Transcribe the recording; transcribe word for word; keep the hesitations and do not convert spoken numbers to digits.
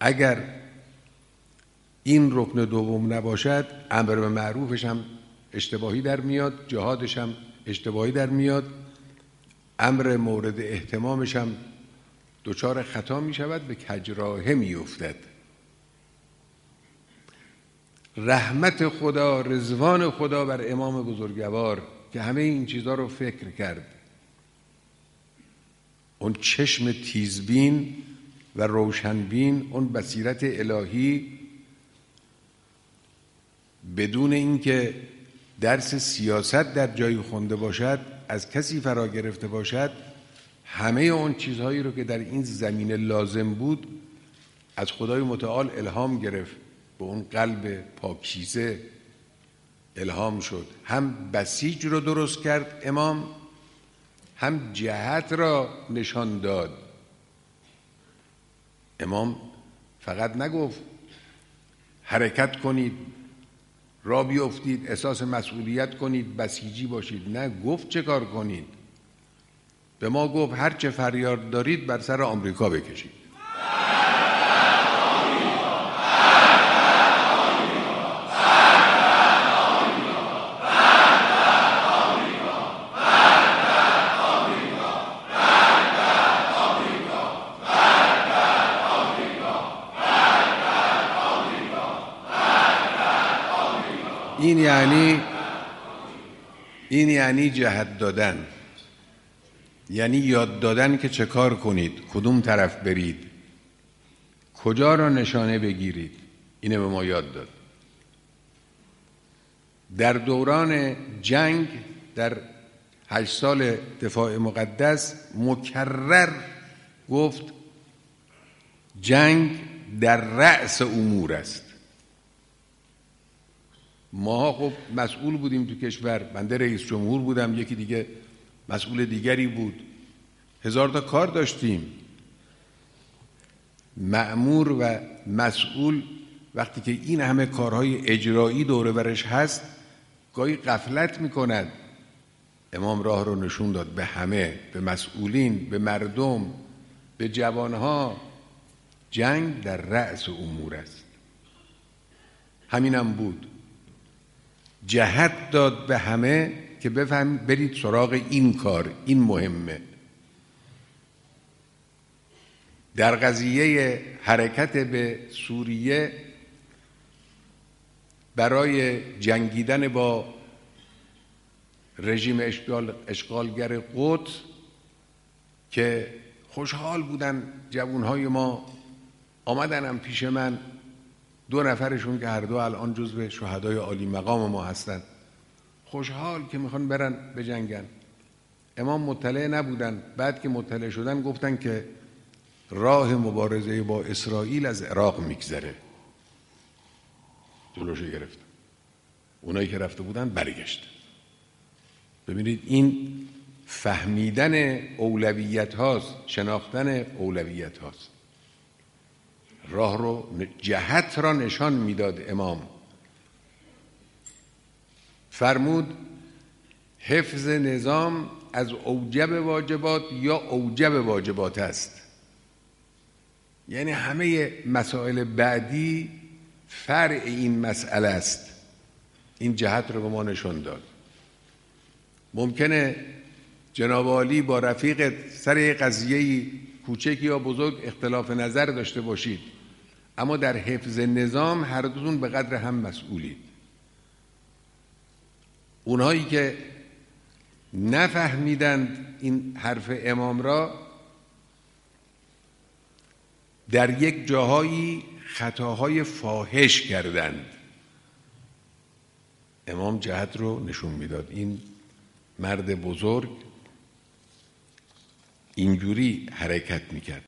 اگر این رکن دوم نباشد امر به معروفش هم اشتباهی در میاد، جهادش هم اشتباهی در میاد، امر مورد اهتمامش هم دچار خطا می شود، به کجراهه می افتد. رحمت خدا، رضوان خدا بر امام بزرگوار که همه این چیزها رو فکر کرد، اون چشم تیزبین و روشنبین، اون بصیرت الهی، بدون اینکه درس سیاست در جایی خونده باشد، از کسی فرا گرفته باشد، همه اون چیزهایی رو که در این زمینه لازم بود از خدای متعال الهام گرفت، به اون قلب پاکیزه الهام شد. هم بسیج رو درست کرد امام، هم جهت را نشان داد. امام فقط نگفت حرکت کنید، را بیفتید، احساس مسئولیت کنید، بسیجی باشید، نه، گفت چه کار کنید. به ما گفت هر چه فریاد دارید بر سر آمریکا بکشید. این یعنی این یعنی جهت دادن، یعنی یاد دادن که چه کار کنید، کدوم طرف برید، کجا را نشانه بگیرید. اینه به ما یاد داد. در دوران جنگ، در هشت سال دفاع مقدس، مکرر گفت جنگ در رأس امور است. ما خب مسئول بودیم تو کشور، بنده رئیس جمهور بودم، یکی دیگه مسئول دیگری بود، هزار تا کار داشتیم. مأمور و مسئول وقتی که این همه کارهای اجرایی دور برش هست گاهی غفلت میکند. امام راه رو نشون داد به همه، به مسئولین، به مردم، به جوانها. جنگ در رأس امور است. همینم بود. جهت داد به همه که بفهم برید سراغ این کار، این مهمه. در قضیه حرکت به سوریه برای جنگیدن با رژیم اشغال اشغالگر قدس که خوشحال بودن جوانهای ما، آمدن هم پیش من، دو نفرشون که هر دو الان جزو شهدای عالی مقام ما هستن، خوشحال که میخوان برن بجنگن. امام مطلع نبودن. بعد که مطلع شدن گفتن که راه مبارزه با اسرائیل از عراق میگذره. جلوشو گرفتن. اونایی که رفته بودن برگشتن. ببینید این فهمیدن اولویت هاست، شناختن اولویت هاست. راه رو، جهت را نشان میداد امام. فرمود حفظ نظام از اوجب واجبات یا اوجب واجبات است. یعنی همه مسائل بعدی فرع این مسئله است. این جهت رو به ما نشان داد. ممکنه جناب عالی با رفیق سر قضیه کوچکی یا بزرگ اختلاف نظر داشته باشید، اما در حفظ نظام هر دوتون به قدر هم مسئولید. اونهایی که نفهمیدند این حرف امام را، در یک جاهایی خطاهای فاحش کردند. امام جهت رو نشون میداد. این مرد بزرگ اینجوری حرکت میکرد.